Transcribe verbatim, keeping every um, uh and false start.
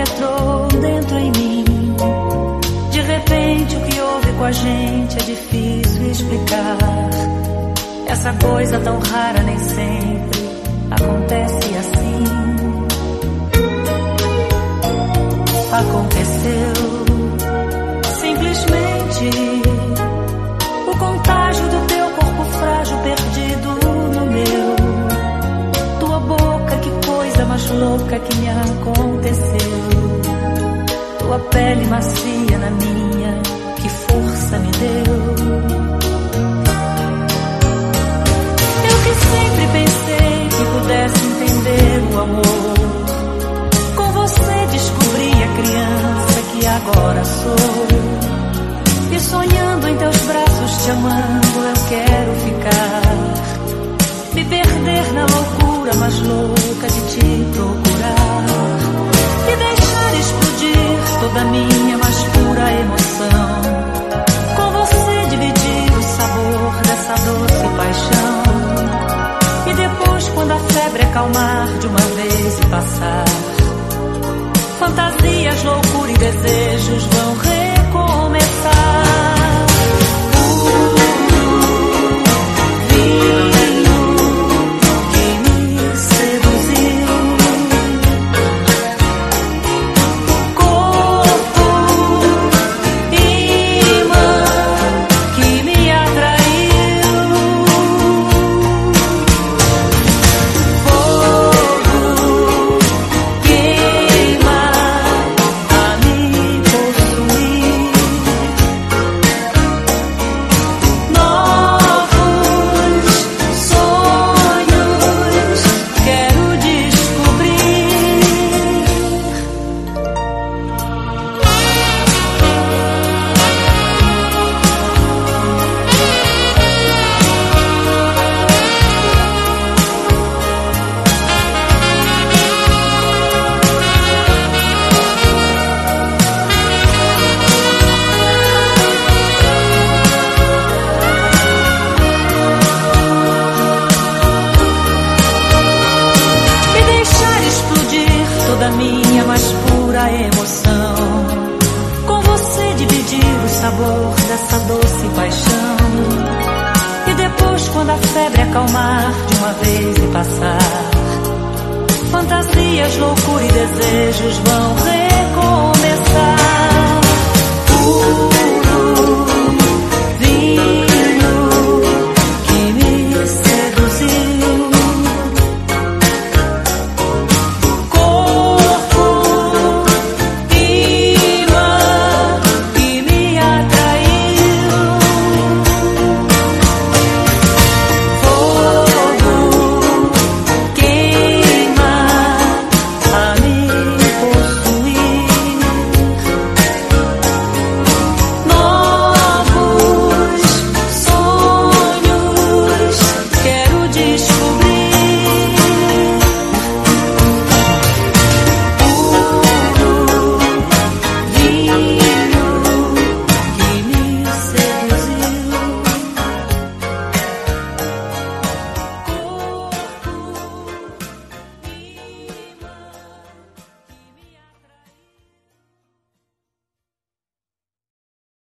retrô dentro em mim. De repente o que houve com a gente é difícil explicar. Essa coisa tão rara nem sempre acontece assim. Aconteceu simplesmente o contágio do teu corpo frágil perdido no meu. Tua boca, que coisa mais louca que me aconteceu. Tua pele macia na minha, que força me deu. Eu que sempre pensei que pudesse entender o amor, com você descobri a criança que agora sou. E sonhando em teus braços, te amando, eu quero ficar. Me perder na loucura mais louca de te procurar. E deixar explodir toda a minha mais pura emoção. Com você dividir o sabor dessa doce paixão. E depois, quando a febre acalmar de uma vez e passar, fantasias, loucura e desejos vão recomeçar. Da minha mais pura emoção, com você dividir o sabor dessa doce paixão. E depois, quando a febre acalmar de uma vez e passar, fantasias, loucura e desejos vão